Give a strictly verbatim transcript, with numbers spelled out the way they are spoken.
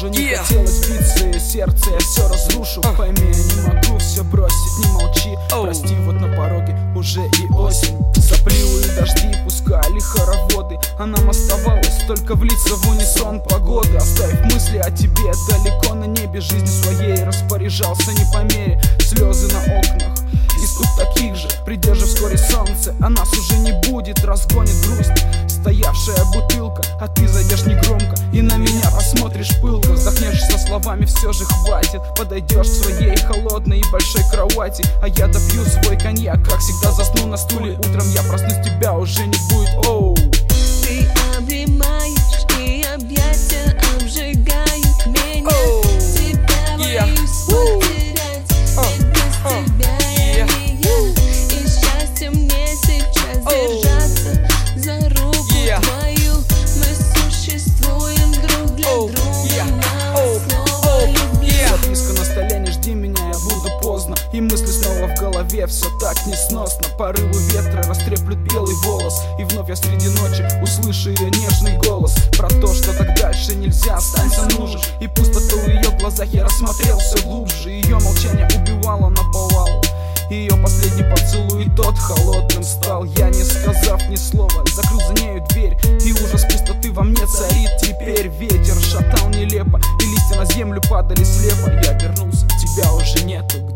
уже не Yeah. хотелось биться, и сердце я все разрушу. uh. Пойми, я не могу все бросить, не молчи. oh. Прости, вот на пороге уже и осень. Сопливые дожди пускали хороводы, а нам оставалось только влиться в унисон погоды. Оставив мысли о тебе далеко на небе, жизни своей распоряжался не по мере. Слезы на окнах и стук таких же. Придя же вскоре солнце, а нас уже не будет, разгонит грусть стоявшая бутылка. А ты зайдешь негромко и на меня посмотришь пылко. Вздохнешь со словами все же хватит. Подойдешь к своей холодной и большой кровати, а я допью свой коньяк, как всегда засну на стуле. Утром я проснусь, тебя уже не будет. Оу. Ты обнимаешь, и объятия обжигают меня. oh. Тебя yeah. боюсь потерять, uh. ведь без uh. тебя yeah. я не я. И счастье мне сейчас oh. держаться за руку yeah. твою. Мы существуем друг для oh. друга yeah. на oh. слово oh. любви. yeah. Записка на столе, не жди меня, я буду поздно. И мысли снова в голове, все так несносно. Порывы ветра растреплют белый волос, и вновь я среди ночи услышу ее нежный голос про то, что так дальше нельзя, останься нужен. И пустоту в ее глазах я рассмотрел все глубже. Ее молчание убивало наповал, ее последний поцелуй, тот холодным стал. Я, не сказав ни слова, закрыл за нею дверь, и ужас пустоты во мне царит теперь. Ветер шатал нелепо, и листья на землю падали слепо. Я обернулся, тебя уже нету.